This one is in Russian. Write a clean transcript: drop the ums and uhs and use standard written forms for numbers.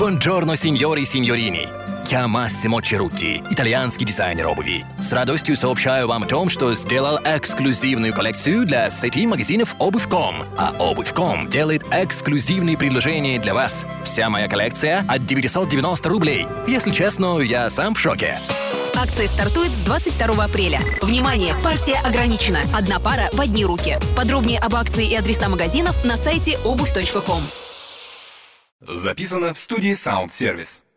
Buongiorno, signори и синьорини. Я Массимо Черутти, итальянский дизайнер обуви. С радостью сообщаю вам о том, что сделал эксклюзивную коллекцию для сети магазинов Обувь.ком. А Обувь.ком делает эксклюзивные предложения для вас. Вся моя коллекция от 990 рублей. Если честно, я сам в шоке. Акция стартует с 22 апреля. Внимание! Партия ограничена. Одна пара в одни руки. Подробнее об акции и адреса магазинов на сайте обувь.ком. Записано в студии Sound Service.